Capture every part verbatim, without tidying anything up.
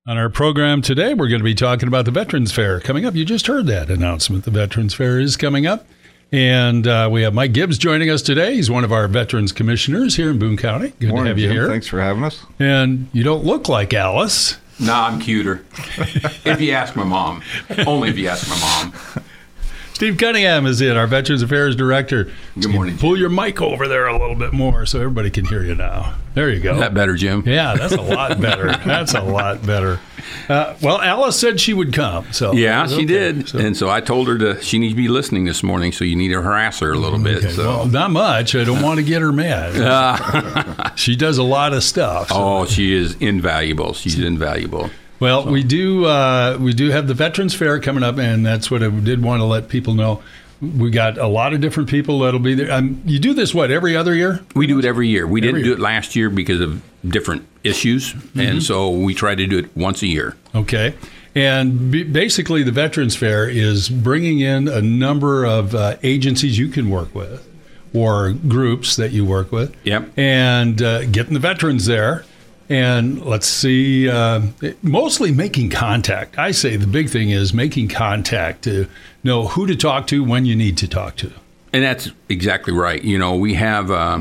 On our program today, we're going to be talking about the Veterans Fair coming up. You just heard that announcement. The Veterans Fair is coming up. And uh, we have Mike Gibbs joining us today. He's one of our Veterans Commissioners here in Boone County. Good Morning, to have you Jim. here. Thanks for having us. And you don't look like Alice. Nah, I'm cuter. If you ask my mom. Only if you ask my mom. Steve Cunningham is in, our Veterans Affairs Director. Good morning, Pull your mic over there a little bit more so everybody can hear you now. There you go. Is that better, Jim? Yeah, that's a lot better. That's a lot better. Uh, well, Alice said she would come. So Yeah, she okay. did. So, And so I told her to. She needs to be listening this morning, so you need to harass her a little bit. okay, So. well, not much. I don't want to get her mad. Uh, She does a lot of stuff. So. oh, she is invaluable. She's invaluable. Well, So. we do uh, we do have the Veterans Fair coming up, and that's what I did want to let people know. We got a lot of different people that'll be there. Um, you do this, what, every other year? We do it every year. We Every didn't year. do it last year because of different issues, Mm-hmm. and so we try to do it once a year. Okay. And b- basically, the Veterans Fair is bringing in a number of uh, agencies you can work with or groups that you work with. Yep. And uh, getting the veterans there. And let's see, uh, mostly making contact. I say the big thing is making contact to know who to talk to when you need to talk to. And that's exactly right. You know, we have uh,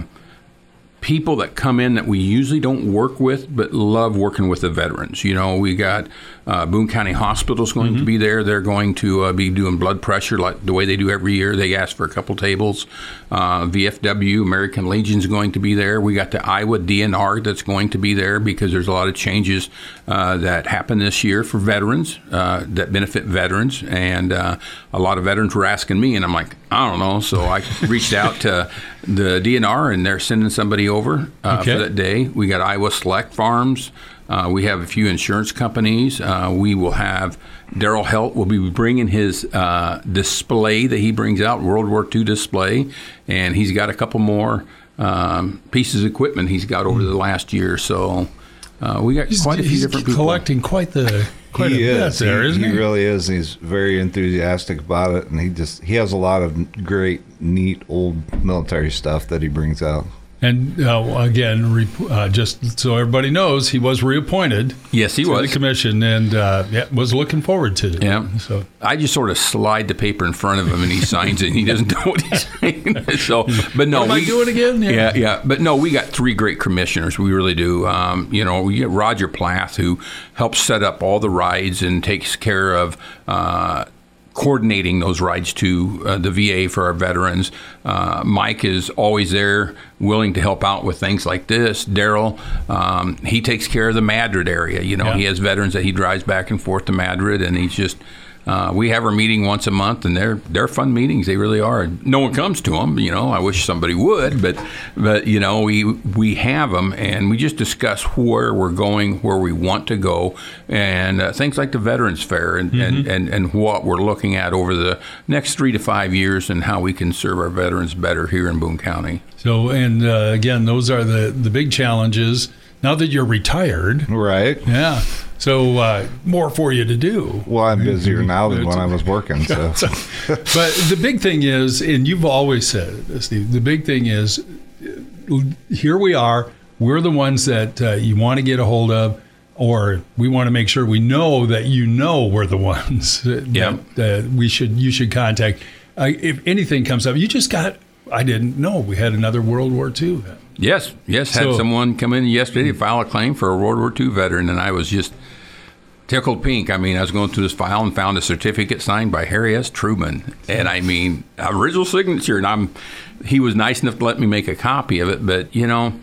people that come in that we usually don't work with, but love working with the veterans. You know, we got uh, Boone County Hospital's going Mm-hmm. to be there. They're going to uh, be doing blood pressure like the way they do every year. They ask for a couple tables. Uh, V F W, American Legion's going to be there. We got the Iowa D N R that's going to be there because there's a lot of changes uh, that happen this year for veterans uh, that benefit veterans. And uh, a lot of veterans were asking me, and I'm like, I don't know. So I reached out to the D N R, and they're sending somebody over uh, Okay. for that day. We got Iowa Select Farms. Uh, we have a few insurance companies. Uh, we will have Daryl Helt will be bringing his uh, display that he brings out, World War Two display, and he's got a couple more um, pieces of equipment he's got over the last year. So uh, we got He's, quite a few he's different people. collecting quite the quite he a bit is. there, he, isn't he? he really is. He's very enthusiastic about it, and he just he has a lot of great, neat old military stuff that he brings out. And uh, again, re- uh, just so everybody knows, he was reappointed Yes, he to was. the commission, and uh, yeah, was looking forward to it. Yeah. So I just sort of slide the paper in front of him, and he signs it. And he doesn't know what he's saying. So, but no, What am I we doing again? Yeah. Yeah. yeah, But no, we got three great commissioners. We really do. Um, you know, we get Roger Plath, who helps set up all the rides and takes care of. Uh, coordinating those rides to uh, the V A for our veterans. Uh, Mike is always there, willing to help out with things like this. Daryl, um, he takes care of the Madrid area. You know, Yeah. he has veterans that he drives back and forth to Madrid, and he's just. Uh, we have our meeting once a month, and they're they're fun meetings. They really are. No one comes to them. You know, I wish somebody would, but but you know, we we have them, and we just discuss where we're going, where we want to go, and uh, things like the Veterans Fair, and, Mm-hmm. and, and and what we're looking at over the next three to five years, and how we can serve our veterans better here in Boone County. So, and uh, again, those are the, the big challenges. Now that you're retired, Right. yeah, so uh, more for you to do. Well, I'm busier now than when I was working. So, But the big thing is, and you've always said it, Steve, the big thing is, uh, here we are. We're the ones that uh, you want to get a hold of, or we want to make sure we know that you know we're the ones that, Yeah. that we should you should contact. Uh, if anything comes up, you just got. I didn't know we had another World War Two. Yes, yes. Had So- someone come in yesterday to file a claim for a World War Two veteran, and I was just tickled pink. I mean, I was going through this file and found a certificate signed by Harry S. Truman, and I mean, original signature. And I'm, he was nice enough to let me make a copy of it. But you know,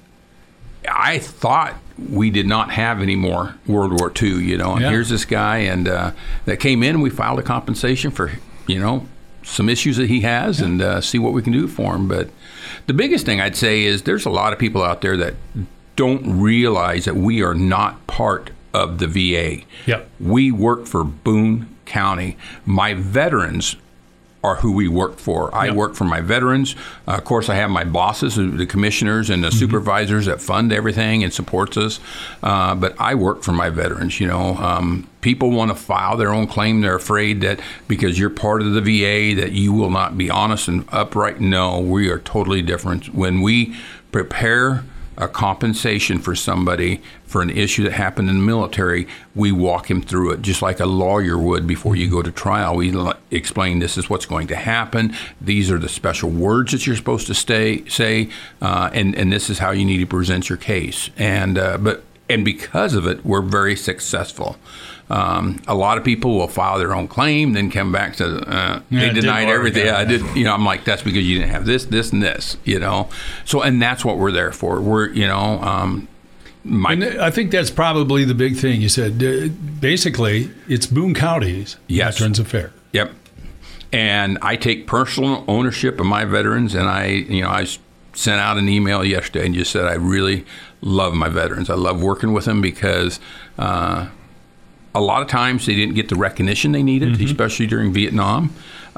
I thought we did not have any more World War Two. You know, and Yeah. here's this guy, and uh, that came in, and we filed a compensation for you know some issues that he has, yeah. and uh, see what we can do for him. But the biggest thing I'd say is there's a lot of people out there that don't realize that we are not part of the V A. Yep. We work for Boone County. My veterans are who we work for. I yep. work for my veterans. Uh, of course, I have my bosses, the commissioners and the mm-hmm. supervisors that fund everything and supports us. Uh, but I work for my veterans. You know, um, people want to file their own claim. They're afraid that because you're part of the V A that you will not be honest and upright. No, we are totally different. When we prepare a compensation for somebody for an issue that happened in the military, we walk him through it just like a lawyer would before you go to trial. We l- explain this is what's going to happen. These are the special words that you're supposed to stay, say, uh, and, and this is how you need to present your case. And uh, but and because of it, we're very successful. Um, a lot of people will file their own claim, then come back to uh, Yeah, they it didn't denied work, everything. yeah. I did, you know. I'm like, that's because you didn't have this, this, and this, you know. So, and that's what we're there for. We're, you know, um, my, And I think that's probably the big thing. You said uh, basically it's Boone County's Yes. Veterans Affairs. Yep. And I take personal ownership of my veterans, and I, you know, I s- sent out an email yesterday and just said I really love my veterans. I love working with them because. Uh, A lot of times they didn't get the recognition they needed, mm-hmm. especially during Vietnam.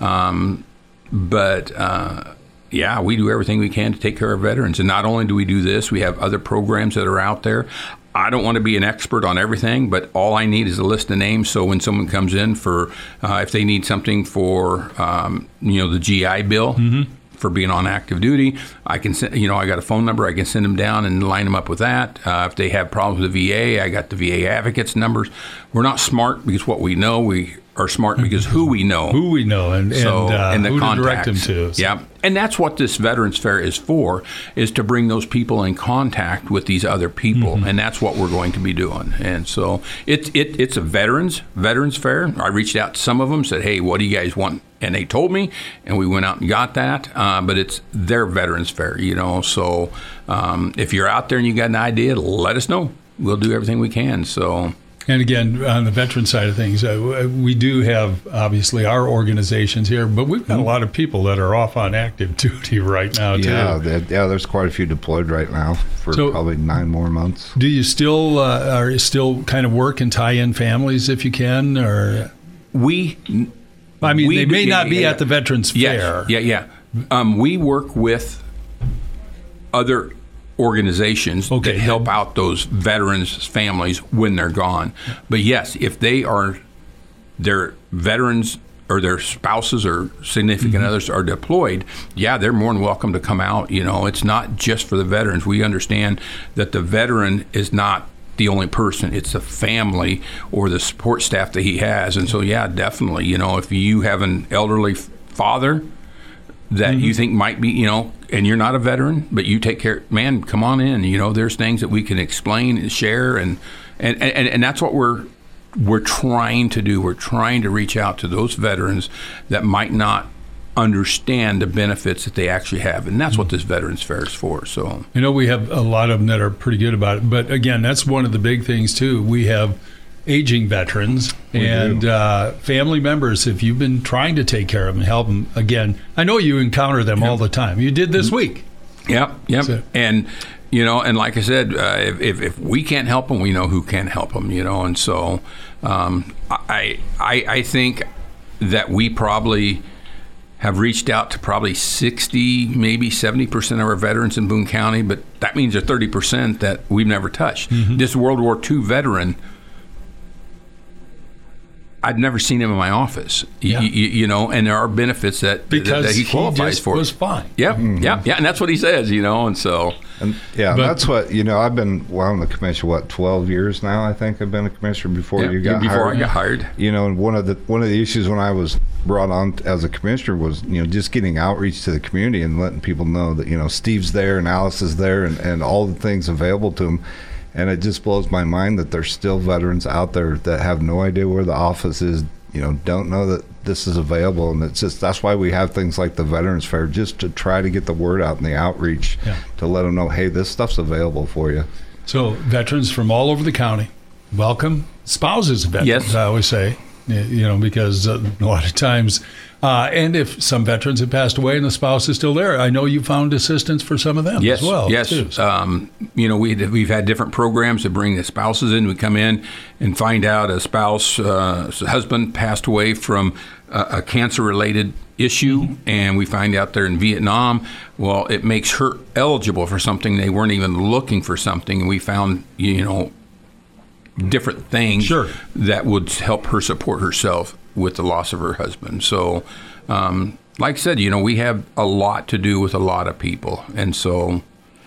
Um, but uh, yeah, we do everything we can to take care of veterans. And not only do we do this, we have other programs that are out there. I don't want to be an expert on everything, but all I need is a list of names. So when someone comes in for, uh, if they need something for, um, you know, the G I Bill, mm-hmm. for being on active duty, I can send, you know, I got a phone number, I can send them down and line them up with that. Uh, if they have problems with the V A, I got the V A advocates numbers. We're not smart because what we know, we are smart because who we know. Who we know and, So, and, uh, and the who to direct contacts. them to. So. Yeah. And that's what this Veterans Fair is for, is to bring those people in contact with these other people. Mm-hmm. And that's what we're going to be doing. And so it, it, it's a veterans, Veterans Fair. I reached out to some of them, said, hey, what do you guys want? And they told me, and we went out and got that. Uh, but it's their Veterans Fair, you know. So um, if you're out there and you got an idea, let us know. We'll do everything we can. So. And again, on the veteran side of things, uh, we do have, obviously, our organizations here, but we've got a lot of people that are off on active duty right now, too. Yeah, that, yeah. There's quite a few deployed right now for So- probably nine more months. Do you still uh, are still kind of work and tie in families if you can? Or We. I mean, we they may do- not be yeah, at the Veterans yes, Fair. Yeah, yeah. Um, we work with other organizations Okay. that help out those veterans' families when they're gone. But yes, if they are, their veterans or their spouses or significant Mm-hmm. others are deployed, yeah, they're more than welcome to come out. You know, it's not just for the veterans. We understand that the veteran is not the only person. It's the family or the support staff that he has. And so, yeah, definitely, you know, if you have an elderly f- father that Mm-hmm. you think might be, you know, and you're not a veteran, but you take care, man, come on in. You know, there's things that we can explain and share. And, and, and, and that's what we're, we're trying to do. We're trying to reach out to those veterans that might not understand the benefits that they actually have. And that's what this Veterans Fair is for. So, I know we have a lot of them that are pretty good about it, but again, that's one of the big things too. We have aging veterans and uh, family members. If you've been trying to take care of them and help them, again, I know you encounter them all the time. You did this week. yep, yep. So- And, you know, and like I said, uh, if, if, if we can't help them, we know who can help them, you know. And so um, I, I, I think that we probably have reached out to probably sixty, maybe seventy percent of our veterans in Boone County, but that means there's thirty percent that we've never touched. Mm-hmm. This World War Two veteran, I'd never seen him in my office, Yeah. y- y- you know, and there are benefits that, Because that he he qualifies just for. was fine. Yep, yep, yeah, and that's what he says, you know, and so. And yeah, But- that's what, you know, I've been, well, I'm the commissioner, what, twelve years now, I think I've been a commissioner before Yeah, you got before hired. I got hired. You know, and one of the one of the issues when I was brought on as a commissioner was, you know, just getting outreach to the community and letting people know that, you know, Steve's there and Alice is there and, and all the things available to them. And it just blows my mind that there's still veterans out there that have no idea where the office is, you know, don't know that this is available. And it's just, that's why we have things like the Veterans Fair, just to try to get the word out and the outreach Yeah. to let them know, hey, this stuff's available for you. So veterans from all over the county, welcome. Spouses of veterans, Yes. I always say, y- you know, because uh, a lot of times, uh, and if some veterans have passed away and the spouse is still there, I know you found assistance for some of them Yes, as well. yes. too. So- Um, you know, we we've had different programs to bring the spouses in. We come in and find out a spouse, uh, husband passed away from a, a cancer-related issue, and we find out they're in Vietnam. Well, it makes her eligible for something. They weren't even looking for something, and we found, you know, different things Sure. that would help her support herself with the loss of her husband. So, um, like I said, you know, we have a lot to do with a lot of people, and so.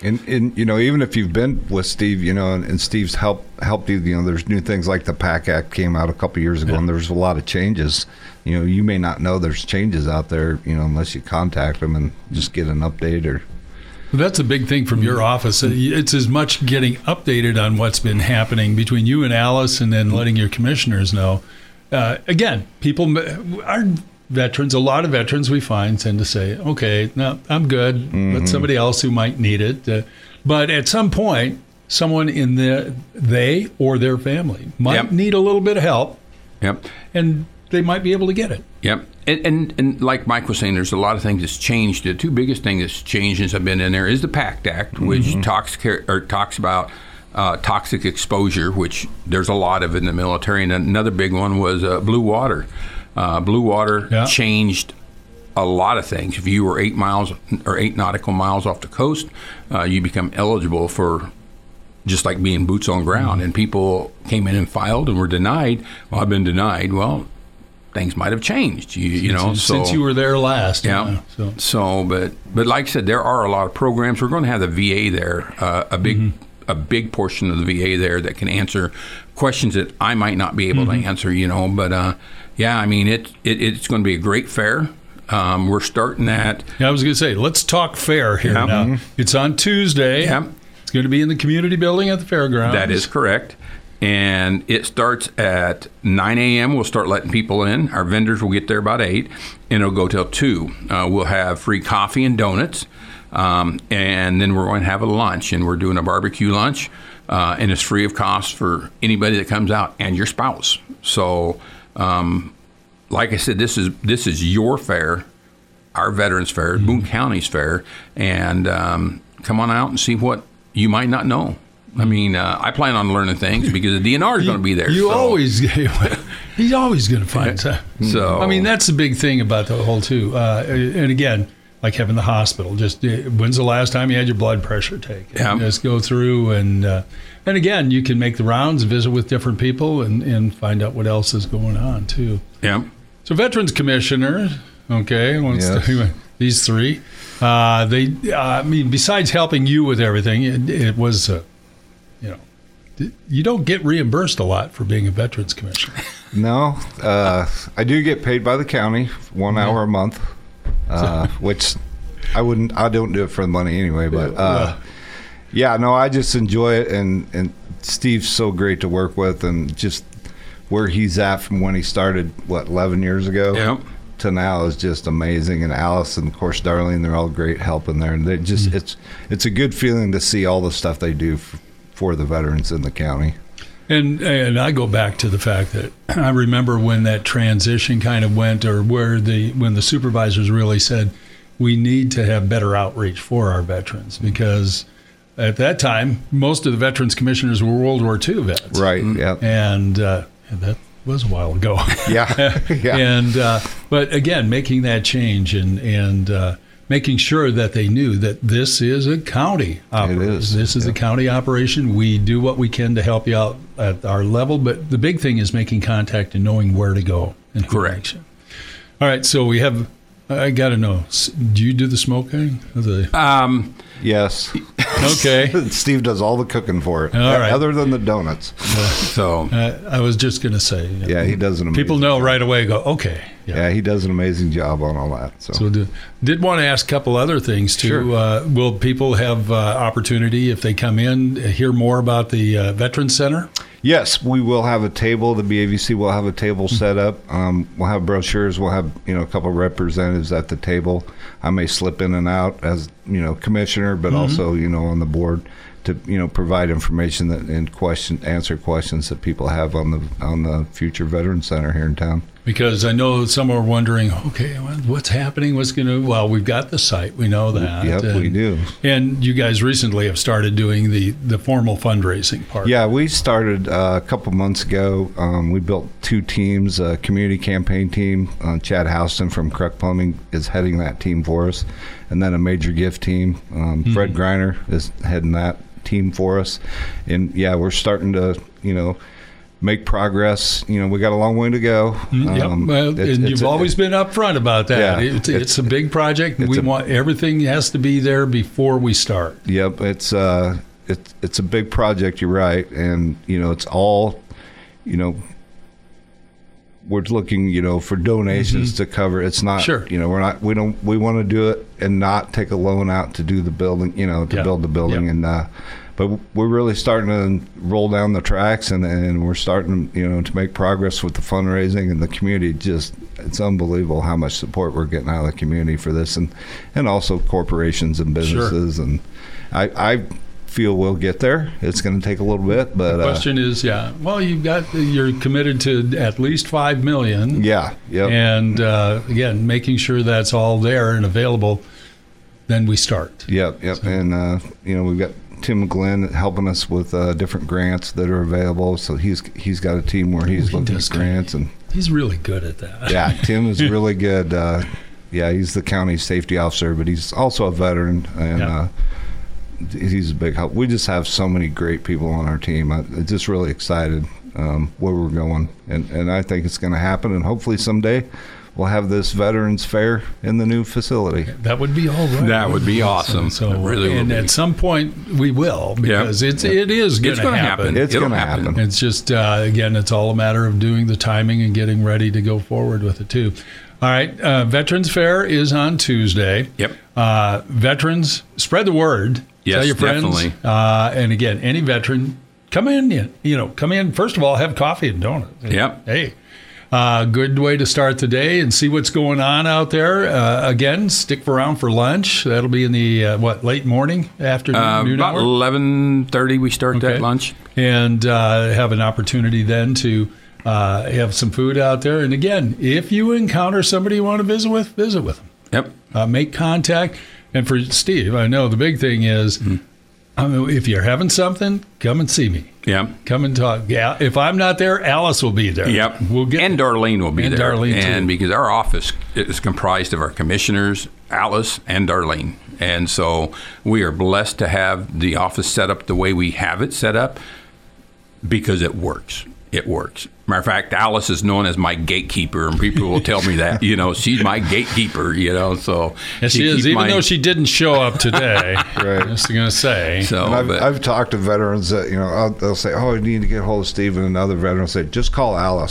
And, and you know, even if you've been with Steve, you know, and, and Steve's helped helped you, you know, there's new things like the PAC Act came out a couple years ago, Yeah. and there's a lot of changes. You know, you may not know there's changes out there, you know, unless you contact them and just get an update or. That's a big thing from your office. It's as much getting updated on what's been happening between you and Alice, and then letting your commissioners know. Uh, again, people, our veterans, a lot of veterans we find tend to say, okay, no, I'm good, Mm-hmm. but somebody else who might need it. Uh, but at some point, someone in the, they or their family might Yep. need a little bit of help, Yep. and they might be able to get it. Yep. And, and and like Mike was saying, there's a lot of things that's changed. The two biggest things that's changed since I've been in there is the PACT Act, which Mm-hmm. talks care, or talks about uh, toxic exposure, which there's a lot of in the military. And another big one was uh, blue water. Uh, blue water Yeah. changed a lot of things. If you were eight miles or eight nautical miles off the coast, uh, you become eligible for just like being boots on ground. And people came in and filed and were denied. Well, I've been denied. Well, things might have changed. You, you know, since, so since you were there last. yeah. uh, so. So, but but like I said, there are a lot of programs. We're going to have the V A there, uh, a big Mm-hmm. a big portion of the V A there that can answer questions that I might not be able Mm-hmm. to answer. You know, but uh, yeah, I mean, it, it it's going to be a great fair. Um, we're starting at Yeah, I was going to say, let's talk fair here Yeah. now. It's on Tuesday. Yeah. It's going to be in the community building at the fairgrounds. that is correct. And it starts at nine a.m. We'll start letting people in. Our vendors will get there about eight, and it'll go till two. Uh, we'll have free coffee and donuts, um, and then we're going to have a lunch, and we're doing a barbecue lunch, uh, and it's free of cost for anybody that comes out and your spouse. So, um, like I said, this is this is your fair, our Veterans Fair, Mm-hmm. Boone County's fair, and um, come on out and see what you might not know. I mean, uh, I plan on learning things because the D N R is going to be there. You so. always, he's always going to find time. So I mean, that's the big thing about the whole too. Uh, and again, like having the hospital, just uh, when's the last time you had your blood pressure taken? Yeah. Just go through and uh, and again, you can make the rounds, visit with different people, and, and find out what else is going on too. yeah, So Veterans Commissioner, okay, wants Yes. to, these three, uh, they, uh, I mean, besides helping you with everything, it, it was, uh, you know, you don't get reimbursed a lot for being a Veterans Commissioner. No, uh, I do get paid by the county one Mm-hmm. hour a month, uh, which I wouldn't. I don't do it for the money anyway. But uh, yeah, no, I just enjoy it, and and Steve's so great to work with, and just where he's at from when he started, what, eleven years ago, yeah. to now is just amazing. And Alice and of course Darlene, they're all great help in there, and they just Mm-hmm. it's it's a good feeling to see all the stuff they do f- for the veterans in the county. And and I go back to the fact that I remember when that transition kind of went, or where the when the supervisors really said we need to have better outreach for our veterans, because at that time most of the veterans commissioners were World War Two vets, Right. Yeah. and uh, that was a while ago. Yeah. Yeah. And uh, but again, making that change and and uh, making sure that they knew that this is a county operation. is, This is yeah. a county operation. We do what we can to help you out at our level, but the big thing is making contact and knowing where to go. And who to Correct. reach. All right, so we have. I got to know. s- Do you do the smoking? The, Um, Yes. okay. Steve does all the cooking for it, All right. other than the donuts. so Uh, I was just going to say. Yeah, he does an amazing People know right away. Go okay. Yeah, he does an amazing job on all that. So, So do, did want to ask a couple other things too. Sure. Uh, will people have uh, opportunity if they come in hear more about the uh, Veterans Center? yes, we will have a table. The B A V C will have a table set up. Um, we'll have brochures. We'll have you know a couple of representatives at the table. I may slip in and out as you know commissioner, but also you know on the board to you know provide information that and question answer questions that people have on the on the future Veterans Center here in town. Because I know some are wondering, okay, what's happening? What's going to? Well, we've got the site. We know that. Yep, and, we do. And you guys recently have started doing the, the formal fundraising part. Yeah, we started uh, a couple months ago. Um, we built two teams, a community campaign team. Uh, Chad Houston from Kruk Plumbing is heading that team for us. And then a major gift team. Um, Mm-hmm. Fred Greiner is heading that team for us. And yeah, we're starting to, you know, make progress. You know, we got a long way to go. Yep. Um, Well, it's- and it's you've a- always been upfront about that. Yeah, it's, it's, it's- a big project. and it's We a- want everything has to be there before we start. Yep, it's uh, it's it's a big project. You're right, and you know, it's all, you know, we're looking, you know, for donations to cover. It's not, Sure. you know, we're not, we don't, we want to do it and not take a loan out to do the building, you know, to Yeah. build the building, Yeah. and uh, but we're really starting to roll down the tracks, and and we're starting, you know, to make progress with the fundraising, and the community just, it's unbelievable how much support we're getting out of the community for this, and and also corporations and businesses, and I I feel we'll get there. It's going to take a little bit, but The uh, question is, yeah, well, you've got, you're committed to at least five million. yeah, yep. And uh, again, making sure that's all there and available, then we start. Yep, yep. And, uh, you know, we've got Tim Glenn helping us with uh, different grants that are available. So he's he's got a team where he's He looking does at grants. And He's really good at that. yeah, Tim is really good. Uh, yeah, he's the county safety officer, but he's also a veteran. And Yeah. uh, he's a big help. We just have so many great people on our team. I, I'm just really excited um, where we're going. And, and I think it's going to happen. And hopefully someday we'll have this Veterans Fair in the new facility. That would be all right. That would be awesome. So, It really would and be. at some point we will, because it's it is going It's to going to happen. happen. It's It'll gonna happen. It's just uh, again, it's all a matter of doing the timing and getting ready to go forward with it too. All right, uh, Veterans Fair is on Tuesday. Yep. Uh, veterans, spread the word. Yes, Tell your friends. definitely. Uh, and again, any veteran, come in. You you know, come in. First of all, have coffee and donuts. Yep. Hey. Uh, good way to start the day and see what's going on out there. Uh, again, stick around for lunch. That'll be in the uh, what late morning, afternoon, Uh, noon about hour? eleven thirty, we start Okay. that lunch. and uh, have an opportunity then to uh, have some food out there. And again, if you encounter somebody you want to visit with, visit with them. Yep. Uh, make contact. And for Steve, I know the big thing is, Mm-hmm. I mean, if you're having something, come and see me. Yep. Come and talk. Yeah, if I'm not there, Alice will be there. Yep. We'll get and Darlene will be And there. Darlene, too. and because our office is comprised of our commissioners, Alice and Darlene. And so we are blessed to have the office set up the way we have it set up because it works. It works. Matter of fact, Alice is known as my gatekeeper, and people will tell me that. You know, she's my gatekeeper, you know, so. Yes, she is, keeps even my- though she didn't show up today. Right. I'm just going to say. So, And I've, but- I've talked to veterans that, you know, I'll, they'll say, oh, I need to get hold of Steve, and another veteran will say, just call Alice.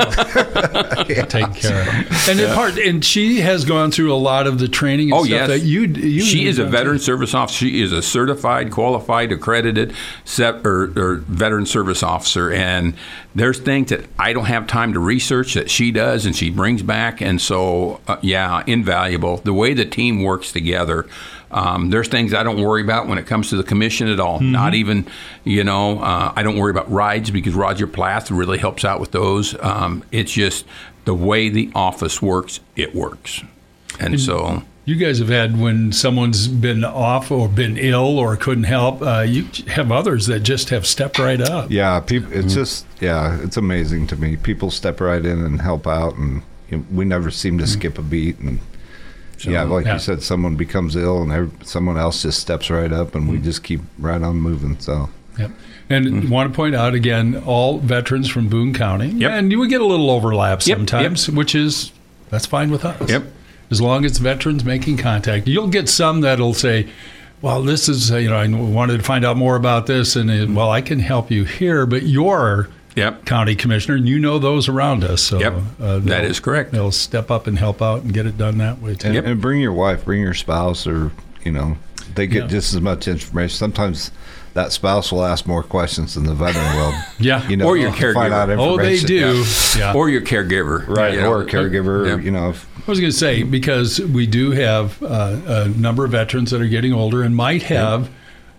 Take care of it. And in part, and she has gone through a lot of the training and Oh, stuff yes. that you you she is a done veteran too. service officer. She is a certified, qualified, accredited set, or, or veteran service officer. And there's things that I don't have time to research that she does, and she brings back. And so, uh, yeah, invaluable. The way the team works together. Um, there's things I don't worry about when it comes to the commission at all. Mm-hmm. Not even, you know, uh, I don't worry about rides because Roger Plath really helps out with those. Um, it's just the way the office works, it works. And so. You guys have had when someone's been off or been ill or couldn't help. Uh, you have others that just have stepped right up. Yeah, people. It's just, yeah, it's amazing to me. People step right in and help out, and you know, we never seem to skip a beat. And yeah, like yeah. you said, someone becomes ill, and every, someone else just steps right up, and we just keep right on moving. So Yep. And want to point out again, all veterans from Boone County. Yep. And you would get a little overlap Yep, sometimes, which is that's fine with us. Yep. As long as veterans making contact. You'll get some that'll say, well, this is, uh, you know, I wanted to find out more about this, and uh, well, I can help you here, but you're Yep. county commissioner, and you know those around us. So Yep. uh, That they'll- is correct. They'll step up and help out and get it done that way too. and, Yep. and bring your wife, bring your spouse, or you know, they get Yeah. just as much information. Sometimes that spouse will ask more questions than the veteran will. Yeah. You know, Or your to find caregiver. out Oh, they information. do. Yeah. Or your caregiver. Right, you know. or a caregiver. Yeah. You know, if, I was going to say, because we do have uh, a number of veterans that are getting older and might have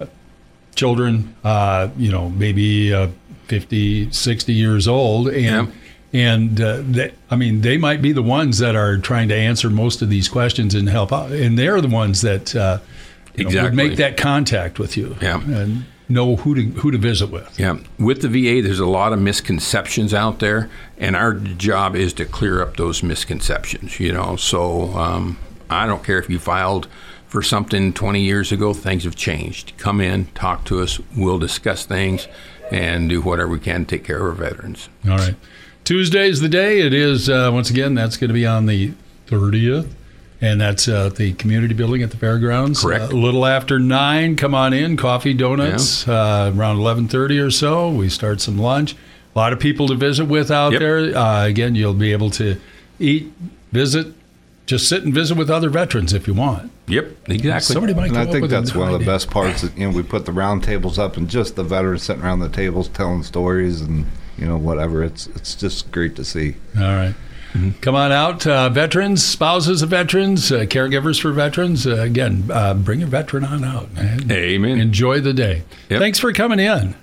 children, uh, you know, maybe uh, fifty, sixty years old. And, Yeah. and uh, they, I mean, they might be the ones that are trying to answer most of these questions and help out. And they're the ones that uh, you know, would Exactly. make that contact with you Yeah. and know who to, who to visit with. Yeah, with the V A, there's a lot of misconceptions out there, and our job is to clear up those misconceptions. You know, so um, I don't care if you filed for something twenty years ago; things have changed. Come in, talk to us. We'll discuss things, and do whatever we can to take care of our veterans. All right. Tuesday's the day. It is, uh, once again, that's going to be on the thirtieth. And that's uh, the community building at the fairgrounds. Correct. Uh, a little after nine, come on in, coffee, donuts. Yeah. Uh, around eleven thirty or so, we start some lunch. A lot of people to visit with out yep. there. Uh, again, you'll be able to eat, visit, just sit and visit with other veterans if you want. Yep, exactly. Somebody might and come I think up with that's one idea. of the best parts. That, you know, we put the round tables up and just the veterans sitting around the tables telling stories and, you know, whatever. It's it's just great to see. All right. Mm-hmm. Come on out, uh, veterans, spouses of veterans, uh, caregivers for veterans. Uh, again, uh, bring your veteran on out, man. Amen. Enjoy the day. Yep. Thanks for coming in.